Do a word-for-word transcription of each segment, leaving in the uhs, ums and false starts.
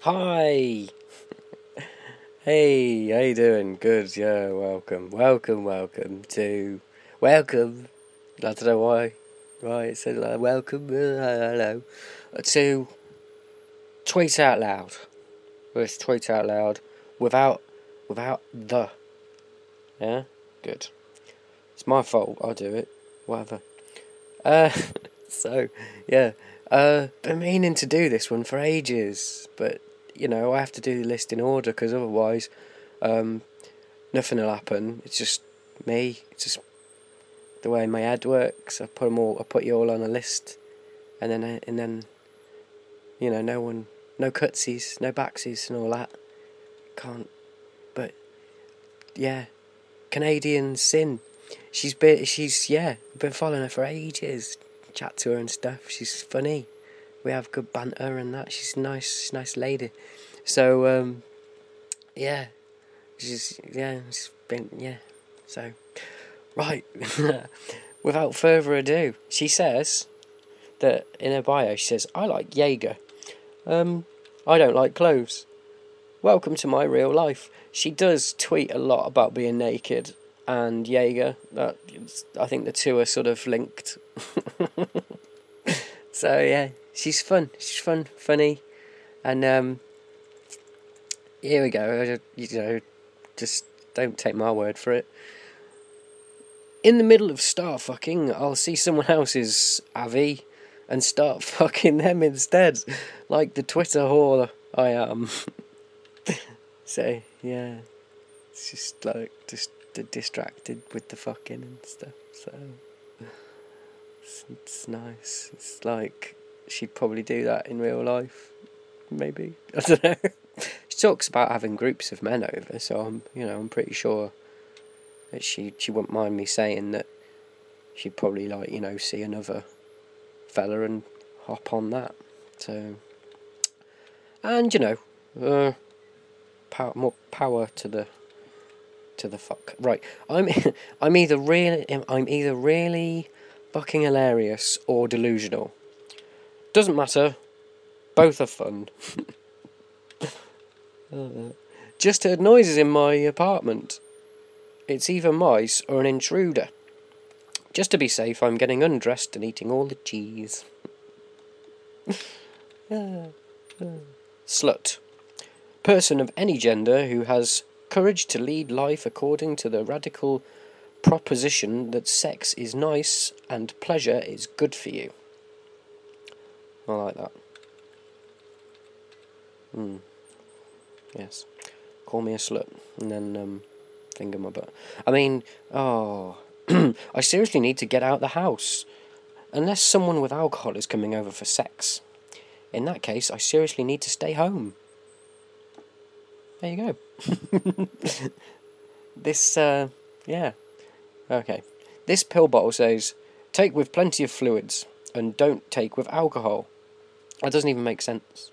Hi! Hey, how you doing? Good, yeah, welcome. Welcome, welcome to... Welcome! I don't know why. Why it said like, welcome, uh, hello. To Tweet Out Loud. Let's tweet out loud without, without the. Yeah? Good. It's my fault, I'll do it. Whatever. Uh, so, yeah. Uh, been meaning to do this one for ages, but, you know, I have to do the list in order, because otherwise, um, nothing will happen. It's just me. It's just the way my head works. I put them all, I put you all on a list, and then, and then, you know, no one, no cutsies, no backsies and all that. Can't, but, yeah. Canadian Sin. She's been, she's, yeah, been following her for ages. Chat to her and stuff. She's funny. We have good banter and that. She's nice, nice lady. So, um, yeah, she's yeah, she's been yeah. So, right, without further ado, she says that in her bio, she says, "I like Jaeger. Um, I don't like clothes. Welcome to my real life." She does tweet a lot about being naked and Jaeger. That I think the two are sort of linked. So yeah, she's fun. She's fun, funny, and um, here we go. You know, just don't take my word for it. In the middle of star fucking, I'll see someone else's Avi and start fucking them instead, like the Twitter whore I am. So yeah, it's just like just distracted with the fucking and stuff. So it's, it's nice. It's like she'd probably do that in real life. Maybe, I don't know. She talks about having groups of men over, so I'm, you know, I'm pretty sure that she she wouldn't mind me saying that she'd probably like, you know, see another fella and hop on that. So, and you know, uh, power, more power to the to the fuck. Right, I'm I'm either really I'm either really fucking hilarious or delusional. Doesn't matter. Both are fun. uh, just heard noises in my apartment. It's either mice or an intruder. Just to be safe, I'm getting undressed and eating all the cheese. Slut. Person of any gender who has courage to lead life according to the radical proposition that sex is nice and pleasure is good for you. I like that. Hmm. Yes. Call me a slut. And then, um, finger my butt. I mean, oh... I seriously need to get out the house. Unless someone with alcohol is coming over for sex. In that case, I seriously need to stay home. There you go. This, uh, yeah. Okay. This pill bottle says, take with plenty of fluids, and don't take with alcohol. That doesn't even make sense.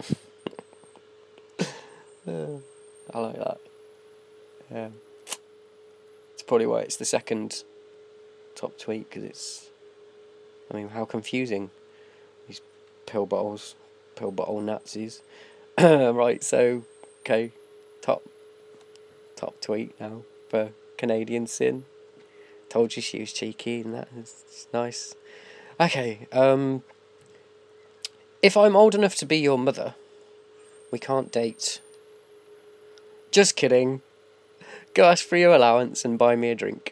uh, I like that. Yeah. It's probably why it's the second top tweet, because it's, I mean, how confusing. These pill bottles, pill bottle Nazis. Right, so, okay, top, top tweet now for Canadian Sin. Told you she was cheeky and that is nice. Okay, um, if I'm old enough to be your mother, we can't date. Just kidding. Go ask for your allowance and buy me a drink.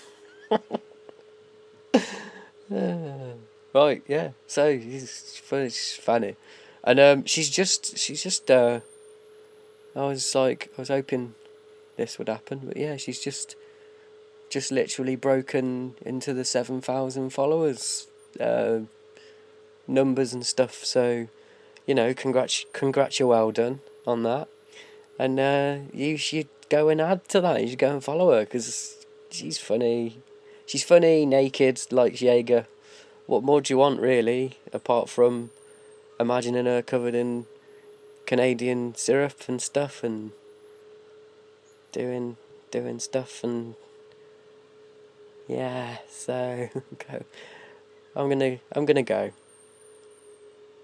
uh, right, yeah. So it's funny, and um, she's just, she's just. Uh, I was like, I was hoping this would happen, but yeah, she's just, just literally broken into the seven thousand followers, uh, numbers and stuff. So, you know, congrats, congrats, you're well done on that, and uh, you should go and add to that. You should go and follow her because she's funny. She's funny, naked, like Jaeger. What more do you want, really, apart from imagining her covered in Canadian syrup and stuff and doing doing stuff and yeah. So go. I'm gonna I'm gonna go.